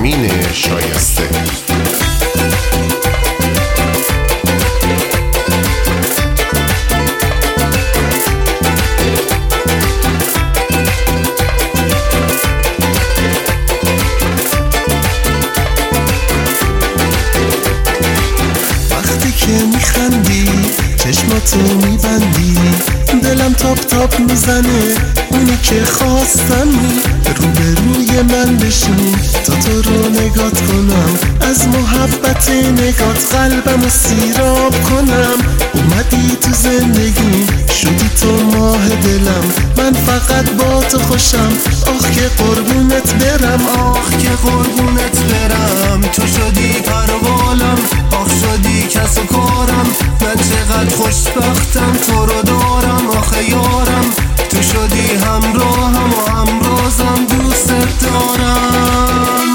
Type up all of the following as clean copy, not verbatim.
امین شایسته. که میخندی چشماتو میبندی دلم تاپ تاپ میزنه اونی که خواستمی روبروی من بشین تو رو نگات کنم از محبت نگات قلبمو سیراب کنم اومدی تو زندگیم شدی تو ماه دلم من فقط با تو خوشم آخ که قربونت برم آخ که قربونت برم تو شدی پروالم آخ شدی کس و کارم من چقدر خوشبختم تو رو دارم آخه یارم تو شدی همراهم و همرازم دوست دارم.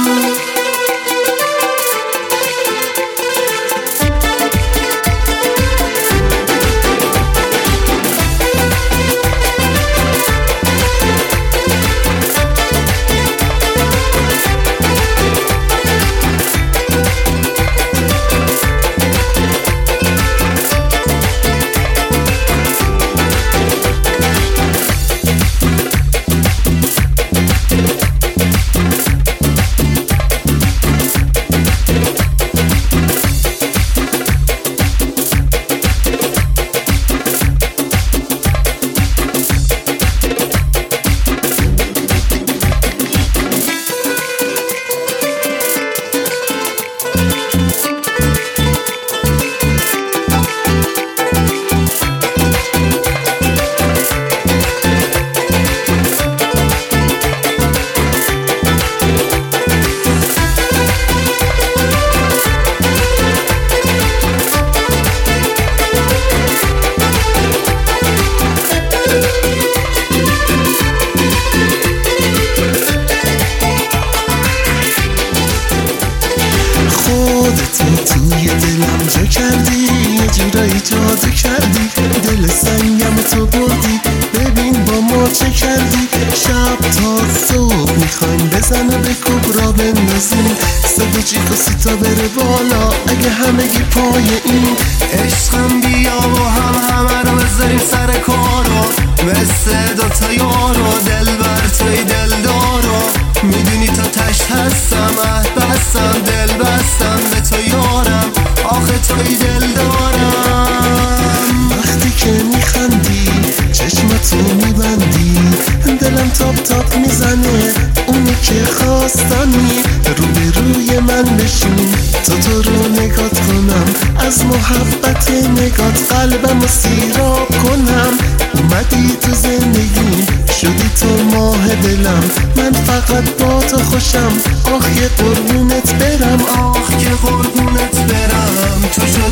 خودت توی دلم جا کردی یه جورایی جادو کردی دل سنگم تو بردی ببین با ما چه کردی شب تا صبح میخوایم بزن و بکوب را بندازیم صدا جیک و سیتا بره بالا اگه همگی پای این عشقم بیا و همه رو بذاریم سر کارو مثل دوتا یارو دل بر توی دل دارو میدونی تا تشت هستم بستم دل بستم به تو یارم آخه توی دل دارم. وقتی که میخندی چشمتو میبندی دلم تاپ تاپ میزنه اونی که خواستمی روبروی من بشین تو رو نگات کنم از محبت نگات قلبمو سیراب کنم اومدی تو زندگیم شدی تو ماه دلم من فقط با تو خوشم آخ که قربونت برم آخ که قربونت برم تو